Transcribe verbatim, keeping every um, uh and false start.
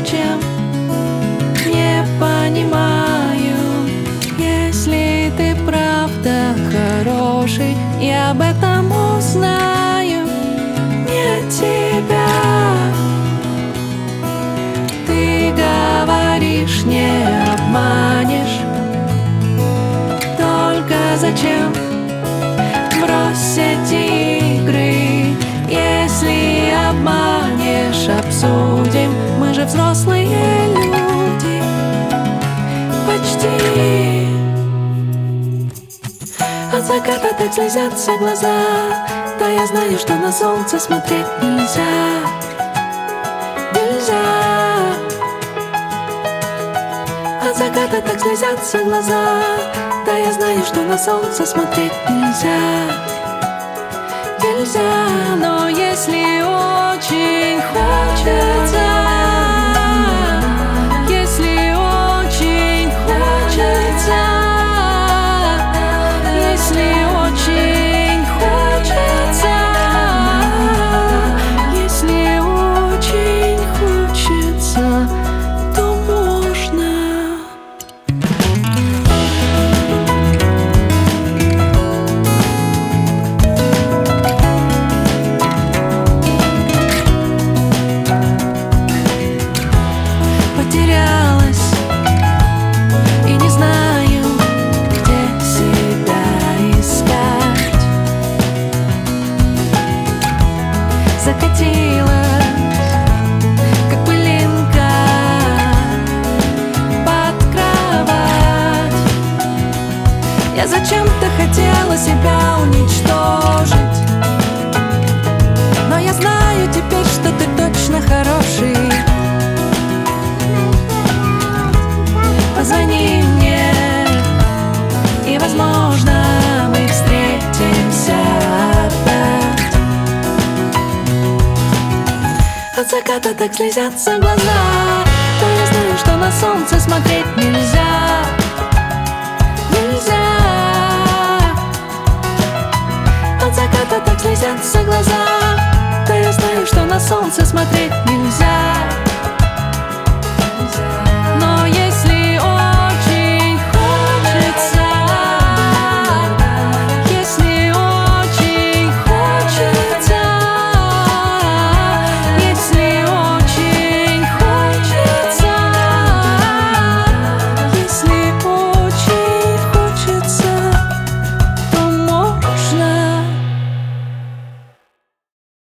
зачем, не понимаю. Если ты правда хороший, я об этом узнаю. Не от тебя. Ты говоришь, не обманешь. Только зачем? Брось эти игры. Если обманешь, обсудим. Мы же взрослые люди. Почти. От заката так слезятся глаза. Да я знаю, что на солнце смотреть нельзя. Нельзя. От заката так слезятся глаза. Да я знаю, что на солнце смотреть нельзя. Нельзя, но если очень хочется, если очень хочется, если очень хочется, если очень хочется, то можно. Потерялась и не знаю, где себя искать. Закатилась, как пылинка, под кровать. Я зачем-то хотела себя уничтожить, но я знаю теперь, что ты точно хороший. Позвони мне, и, возможно, мы встретимся опять. От заката так слезятся глаза. Да я знаю, что на солнце смотреть нельзя. Нельзя. От заката так слезятся глаза. Да я знаю, что на солнце смотреть нельзя.